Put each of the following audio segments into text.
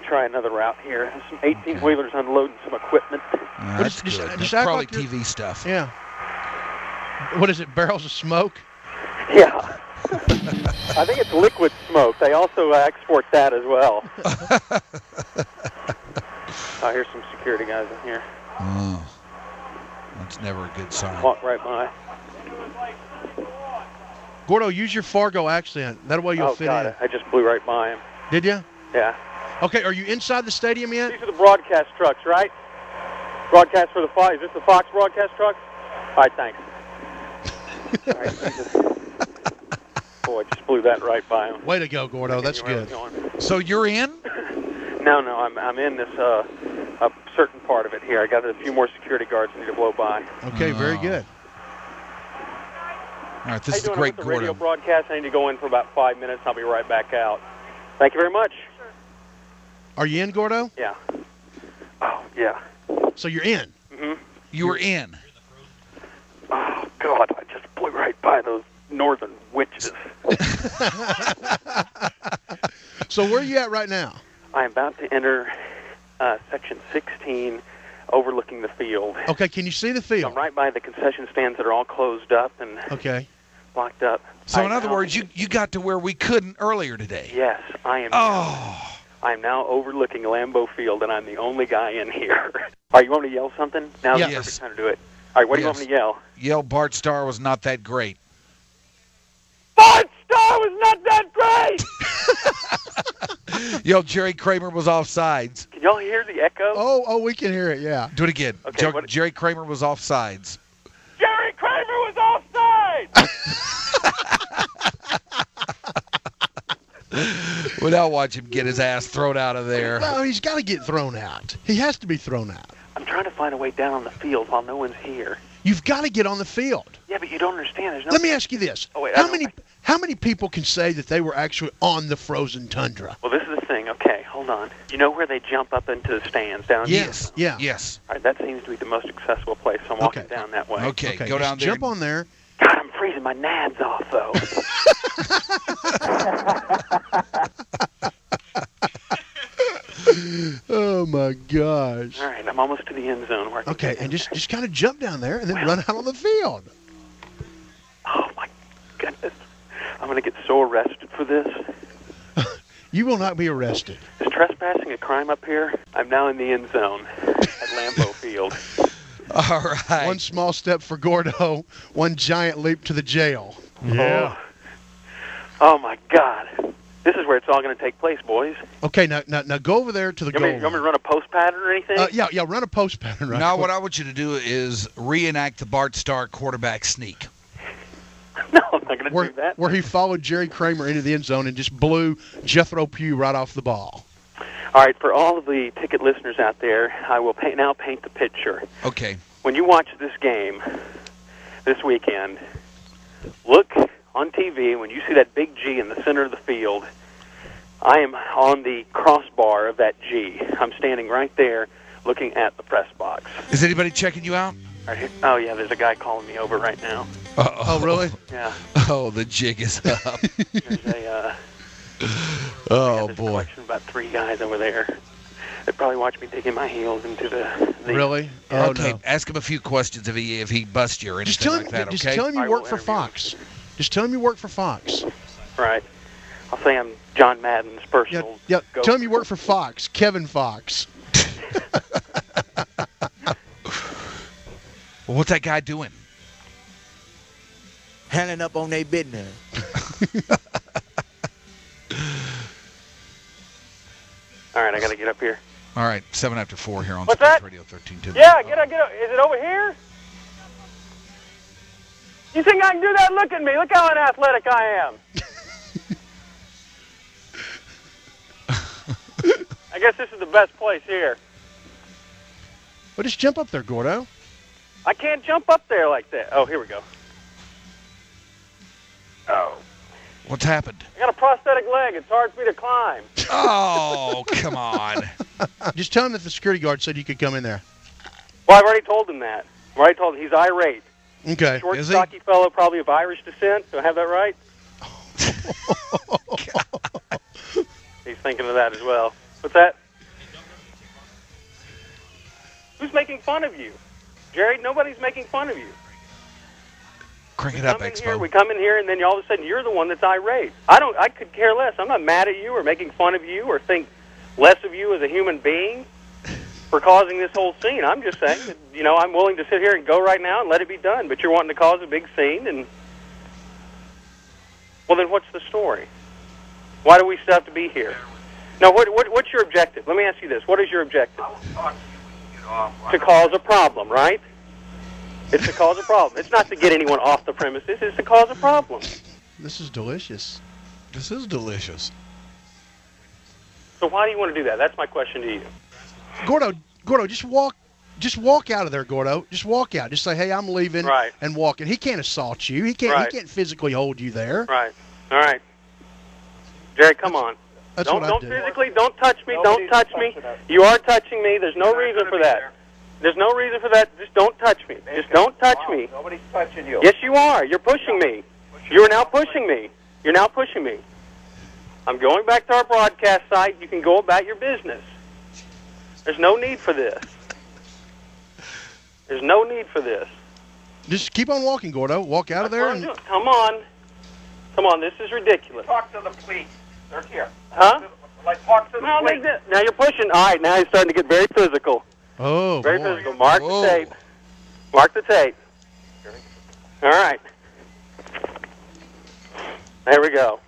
try another route here. Some 18-wheelers unloading some equipment. That's good. That's act probably like you're- TV stuff. Yeah. What is it, barrels of smoke? Yeah. I think it's liquid smoke. They also export that as well. I hear some security guys in here. Oh, that's never a good sign. Walk right by. Gordo, use your Fargo accent. That way you'll fit God, in. I just blew right by him. Did you? Yeah. Okay, are you inside the stadium yet? These are the broadcast trucks, right? Broadcast for the Fox. Is this the Fox broadcast truck? All right, thanks. All right, boy, just blew that right by him. Way to go, Gordo. That's good. So you're in? No, I'm in this a certain part of it here. I got a few more security guards I need to blow by. Okay, very good. All right, this How is you doing great, with the radio Gordo. broadcast? I need to go in for about 5 minutes. I'll be right back out. Thank you very much. Are you in, Gordo? Yeah. Oh, yeah. So you're in? Mm-hmm. You were in. Oh, God, I just blew right by those northern witches. So where are you at right now? I'm about to enter Section 16, overlooking the field. Okay, can you see the field? I'm right by the concession stands that are all closed up and Okay. blocked up. So in other words, you got to where we couldn't earlier today. Yes, I am. Oh. I'm now overlooking Lambeau Field, and I'm the only guy in here. All right, you want me to yell something? Now's the perfect time to do it. All right, what do you want me to yell? Yell Bart Starr was not that great. Bart Starr was not that great! Yell Jerry Kramer was offsides. Can y'all hear the echo? Oh, we can hear it, yeah. Do it again. Okay, Jerry Kramer was offsides. Jerry Kramer was offside! Well, now watch him get his ass thrown out of there. Well, he's got to get thrown out. He has to be thrown out. I'm trying to find a way down on the field while no one's here. You've got to get on the field. Yeah, but you don't understand. There's no. Let me ask you this. Oh, wait, how many people can say that they were actually on the frozen tundra? Well, this is the thing. Okay, hold on. You know where they jump up into the stands down Yes. here? Yeah. Yes. All right, that seems to be the most accessible place, so I'm walking down that way. Okay, go just down there. jump on there. God, I'm freezing my nads off, though. Oh, my gosh. All right, I'm almost to the end zone. Where I can Okay, get and in just kind of jump down there and then run out on the field. Oh, my goodness. I'm going to get so arrested for this. You will not be arrested. Is trespassing a crime up here? I'm now in the end zone at Lambeau Field. All right. One small step for Gordo, one giant leap to the jail. Oh, my God. This is where it's all going to take place, boys. Okay, now go over there to the You goal want me to line. run a post pattern or anything? Yeah, run a post pattern right Now quick. what I want you to do is reenact the Bart Starr quarterback sneak. No, I'm not going to do that. Where he followed Jerry Kramer into the end zone and just blew Jethro Pugh right off the ball. All right, for all of the ticket listeners out there, I will now paint the picture. Okay. When you watch this game this weekend, look on TV. When you see that big G in the center of the field, I am on the crossbar of that G. I'm standing right there looking at the press box. Is anybody checking you out? Right here. Oh, yeah, there's a guy calling me over right now. Oh, really? Yeah. Oh, the jig is up. There's a Oh, there's a boy. collection of about 3 guys over there. They probably watch me digging my heels into the Really? Oh, Okay, no. ask him a few questions if he busts you or anything Just tell him, like that, just okay? tell him I you will work for interview him. Fox. Just tell him you work for Fox. Right. I'll say I'm John Madden's Yeah, personal. yeah. ghost. Tell him you work for Fox. Kevin Fox. Well, what's that guy doing? Handing up on their business. All right, I got to get up here. All right, 7 after 4 here on What's Sports that? Radio 1310. Yeah, get up. Is it over here? You think I can do that? Look at me. Look how athletic I am. I guess this is the best place here. Well, just jump up there, Gordo. I can't jump up there like that. Oh, here we go. Oh. What's happened? I got a prosthetic leg. It's hard for me to climb. Oh, come on. Just tell him that the security guard said you could come in there. Well, I've already told him that. I've already told him he's irate. Okay. Short, Is he? stocky fellow, probably of Irish descent. Do I have that right? He's thinking of that as well. What's that? Who's making fun of you? Jerry, nobody's making fun of you. Crank it up, We come in here, and then all of a sudden you're the one that's irate. I could care less. I'm not mad at you or making fun of you or think less of you as a human being for causing this whole scene. I'm just saying that, I'm willing to sit here and go right now and let it be done, but you're wanting to cause a big scene, and well, then what's the story? Why do we still have to be here? Now, what's your objective? Let me ask you this. What is your objective? To cause a problem, right? It's to cause a problem. It's not to get anyone off the premises. It's to cause a problem. This is delicious. This is delicious. So why do you want to do that? That's my question to you. Gordo, just walk out of there, Gordo. Just walk out. Just say, hey, I'm leaving, right, and walk. And he can't assault you. He can't physically hold you there. Right. All right. Jerry, come on. Don't physically, don't touch me. Don't touch me. You are touching me. There's no reason for that. There's no reason for that. Just don't touch me. Just don't touch me. Nobody's touching you. Yes, you are. You're pushing me. You are now pushing me. You're now pushing me. I'm going back to our broadcast site. You can go about your business. There's no need for this. There's no need for this. Just keep on walking, Gordo. Walk out of there. And Come on. Come on. This is ridiculous. Talk to the police. They're here. Huh? Talk to the police. Now you're pushing. All right, now you're starting to get very physical. Oh, very boy. physical. Mark the tape. Mark the tape. All right. There we go.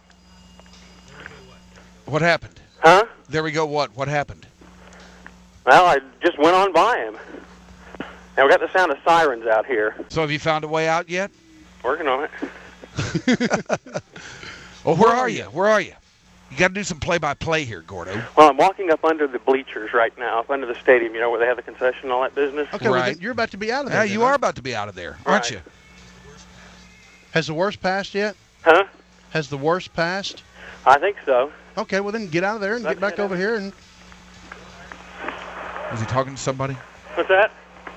What happened? Huh? There we go. What happened? Well, I just went on by him. And we got the sound of sirens out here. So have you found a way out yet? Working on it. Well, where are you? Where are you? You got to do some play-by-play here, Gordo. Well, I'm walking up under the bleachers right now, up under the stadium, where they have the concession and all that business. Okay, well, then you're about to be out of there. Yeah, you are about to be out of there, aren't you? Has the worst passed yet? Huh? Has the worst passed? I think so. Okay, well then get out of there and get back over here. And is he talking to somebody? What's that?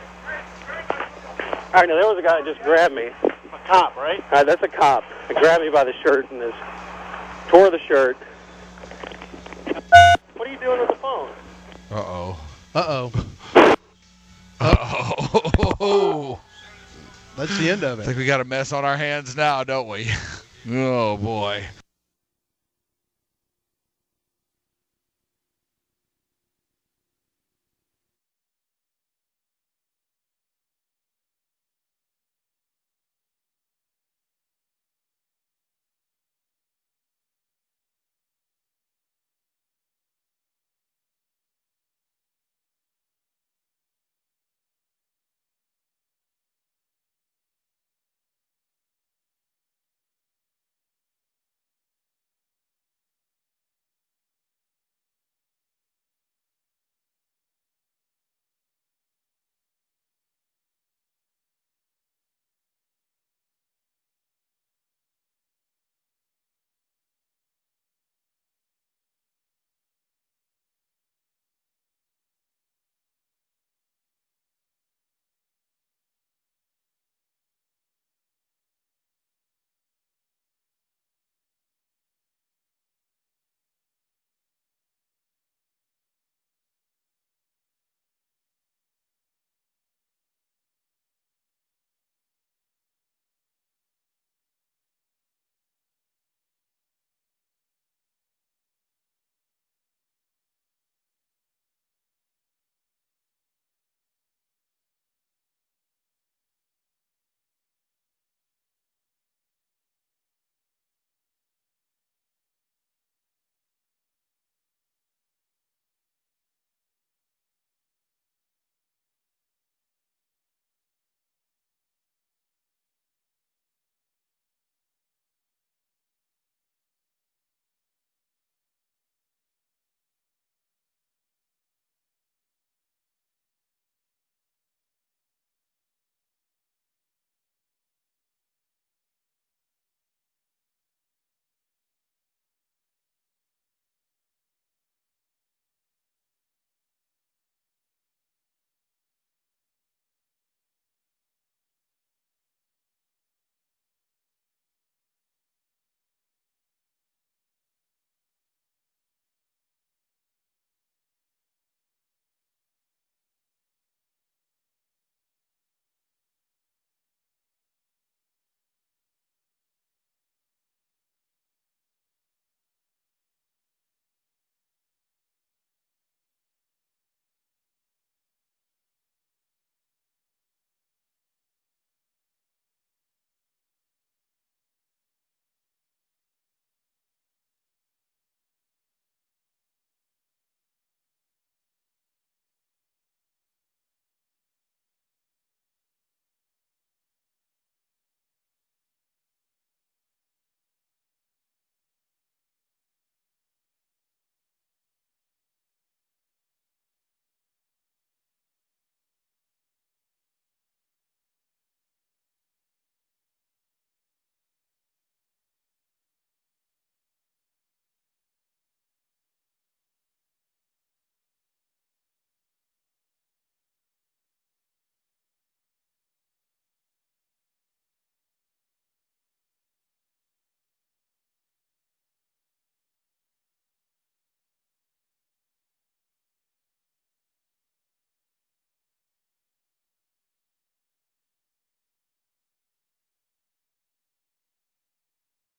All right, now there was a guy that just grabbed me. A cop, right? All right, that's a cop. He grabbed me by the shirt and tore the shirt. What are you doing with the phone? Uh-oh. Uh-oh. Uh-oh. That's the end of it. I think we got a mess on our hands now, don't we? Oh, boy.